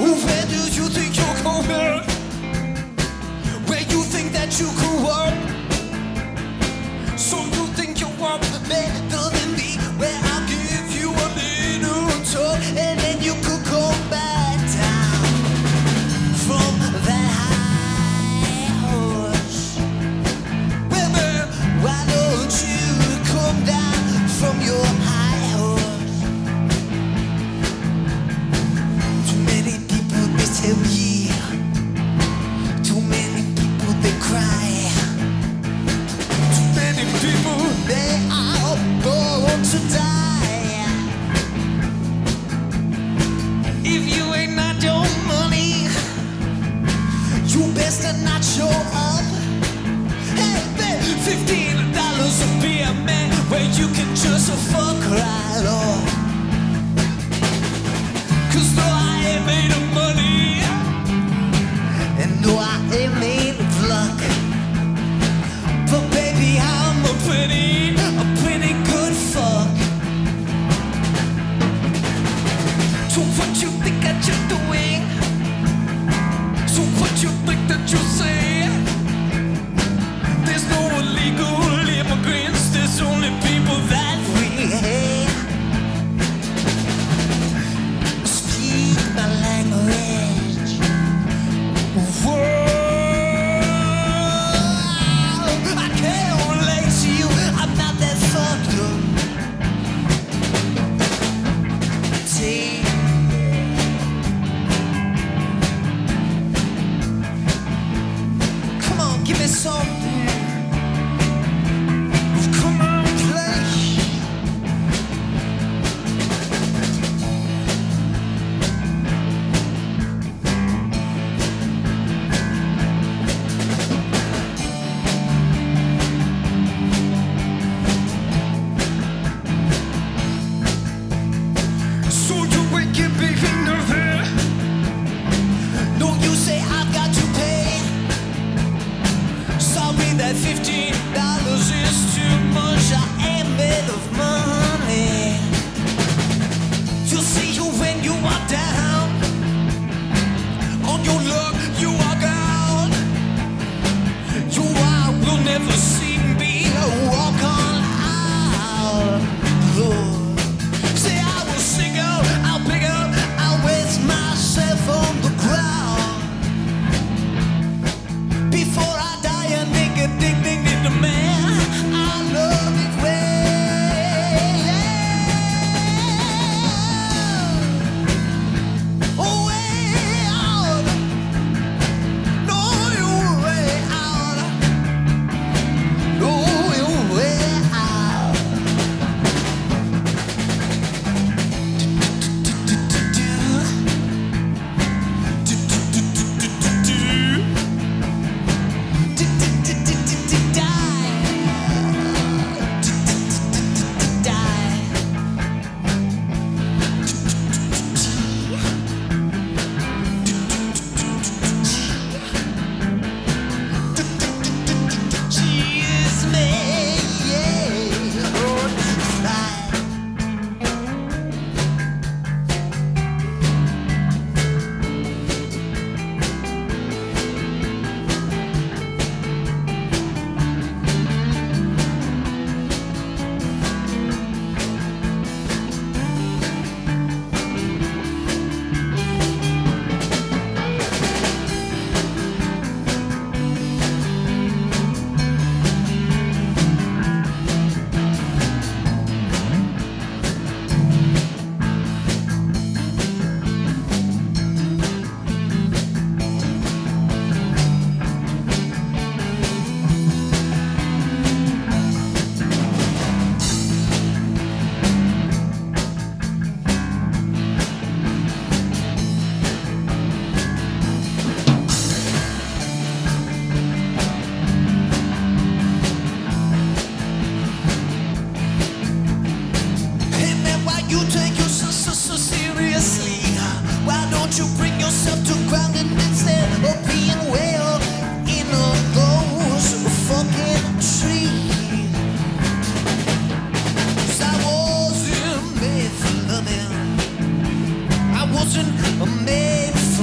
Where do you think you're going? Where you think that you could work? So you think you want better than me? Where I'll give you a little talk, and then you could go back down from that high horse. Well, why don't you come down from your high horse? Too many people they tell me, too many people they cry, too many people they are born to die. If you ain't not your money, you best not show up. Hey, man, $15 a beer, man, where you can just fuck right off. 'Cause no, I ain't made of money, and no, I ain't made of luck. But baby, I'm a pretty good fuck. So what you think that you're doing? So what you think that you say? There's no illegal immigrants, there's only people that we hate. Speak my language. Whoa, I can't relate to you, I'm not that fucked up. Take come on, give me something. Come on, play. So you ain't get big enough there. No, you say I've got to pay. Sorry that $15 is too much. I ain't made of money. You see you when you are down. On your luck, you are gone. You are will never see me walk on out. Lord. Say I will sing out, I'll pick up, I'll waste myself on the ground. Before I die, a nigga ding ding ding the man. I love it way. Oh, way out. No, you're way out. No, you're way out. Cheers me, yeah, on fire. wasn't made for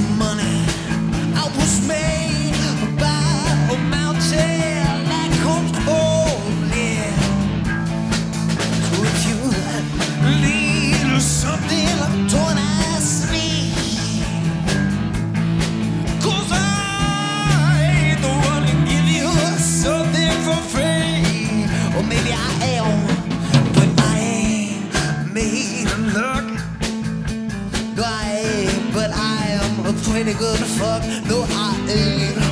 but fuck, no, I ain't.